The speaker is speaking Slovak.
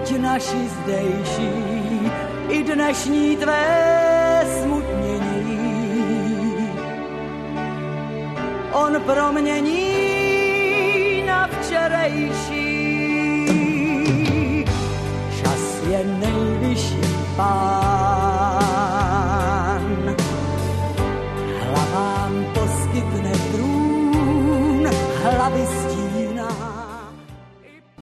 buď naši zdejší, i dnešní tvé smutnění. On promění na včerejší.